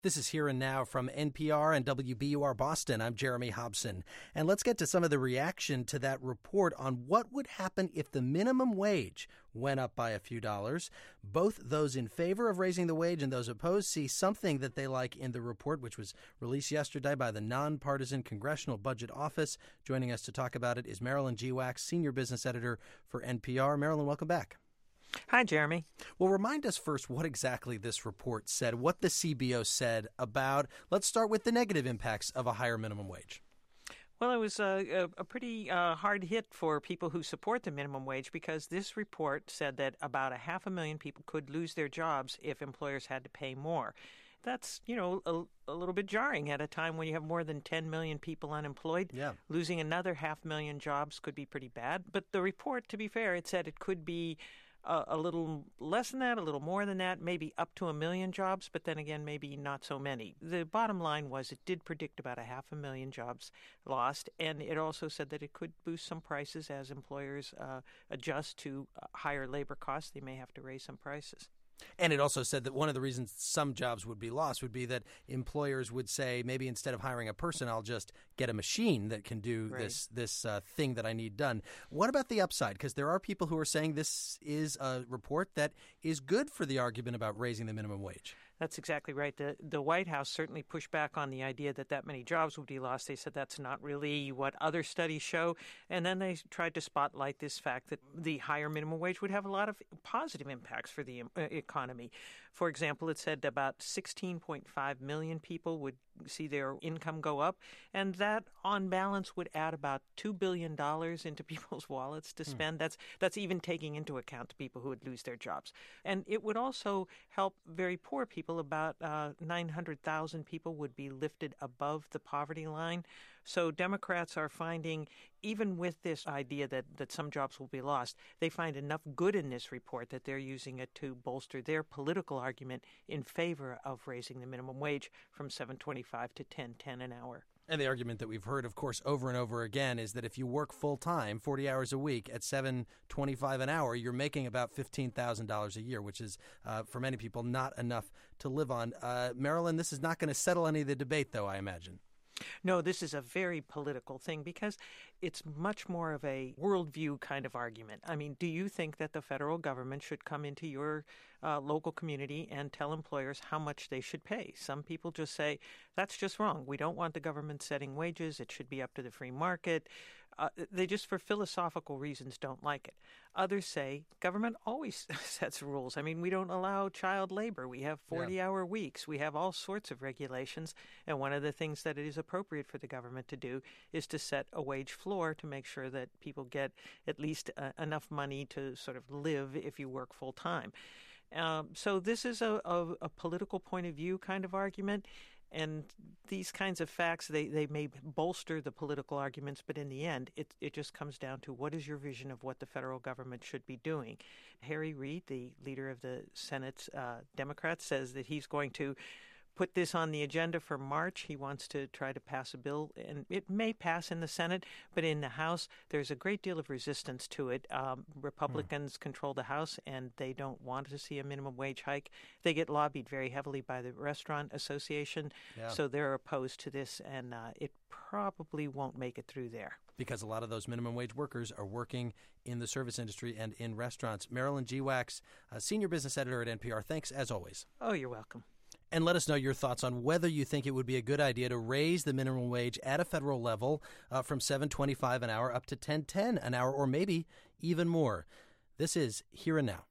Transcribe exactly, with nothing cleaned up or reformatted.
This is Here and Now from N P R and W B U R Boston. I'm Jeremy Hobson. And let's get to some of the reaction to that report on what would happen if the minimum wage went up by a few dollars. Both those in favor of raising the wage and those opposed see something that they like in the report, which was released yesterday by the nonpartisan Congressional Budget Office. Joining us to talk about it is Marilyn Geewax, Senior Business Editor for N P R. Marilyn, welcome back. Hi, Jeremy. Well, remind us first what exactly this report said, what the C B O said about, let's start with the negative impacts of a higher minimum wage. Well, it was a, a pretty uh, hard hit for people who support the minimum wage because this report said that about a half a million people could lose their jobs if employers had to pay more. That's, you know, a, a little bit jarring at a time when you have more than ten million people unemployed. Yeah. Losing another half million jobs could be pretty bad. But the report, to be fair, it said it could be Uh, a little less than that, a little more than that, maybe up to a million jobs, but then again, maybe not so many. The bottom line was it did predict about a half a million jobs lost, and it also said that it could boost some prices as employers uh, adjust to uh, higher labor costs. They may have to raise some prices. And it also said that one of the reasons some jobs would be lost would be that employers would say, maybe instead of hiring a person, I'll just get a machine that can do Right. this this uh, thing that I need done. What about the upside? Because there are people who are saying this is a report that is good for the argument about raising the minimum wage. That's exactly right. The the White House certainly pushed back on the idea that that many jobs would be lost. They said that's not really what other studies show. And then they tried to spotlight this fact that the higher minimum wage would have a lot of positive impacts for the uh, economy. For example, it said about sixteen point five million people would see their income go up. And that, on balance, would add about two billion dollars into people's wallets to spend. Mm. That's, that's even taking into account the people who would lose their jobs. And it would also help very poor people. About uh, nine hundred thousand people would be lifted above the poverty line. So Democrats are finding, even with this idea that, that some jobs will be lost, they find enough good in this report that they're using it to bolster their political argument in favor of raising the minimum wage from seven twenty-five to ten ten an hour. And the argument that we've heard, of course, over and over again is that if you work full-time, forty hours a week at seven twenty-five an hour, you're making about fifteen thousand dollars a year, which is, uh, for many people, not enough to live on. Uh, Marilyn, this is not going to settle any of the debate, though, I imagine. No, this is a very political thing because it's much more of a worldview kind of argument. I mean, do you think that the federal government should come into your uh, local community and tell employers how much they should pay? Some people just say, that's just wrong. We don't want the government setting wages. It should be up to the free market. Uh, they just, for philosophical reasons, don't like it. Others say government always sets rules. I mean, we don't allow child labor. We have forty-hour yeah. weeks. We have all sorts of regulations. And one of the things that it is appropriate for the government to do is to set a wage floor to make sure that people get at least uh, enough money to sort of live if you work full time. Um, so this is a, a, a political point of view kind of argument. And these kinds of facts, they, they may bolster the political arguments, but in the end, it it just comes down to what is your vision of what the federal government should be doing. Harry Reid, the leader of the Senate uh, Democrats, says that he's going to put this on the agenda for March. He wants to try to pass a bill, and it may pass in the Senate, but in the House, there's a great deal of resistance to it. Um, Republicans hmm. control the House, and they don't want to see a minimum wage hike. They get lobbied very heavily by the Restaurant Association, yeah. so they're opposed to this, and uh, it probably won't make it through there. Because a lot of those minimum wage workers are working in the service industry and in restaurants. Marilyn Geewax, uh, Senior Business Editor at N P R. Thanks, as always. Oh, you're welcome. And let us know your thoughts on whether you think it would be a good idea to raise the minimum wage at a federal level uh, from seven twenty-five an hour up to ten ten an hour, or maybe even more. This is Here and Now.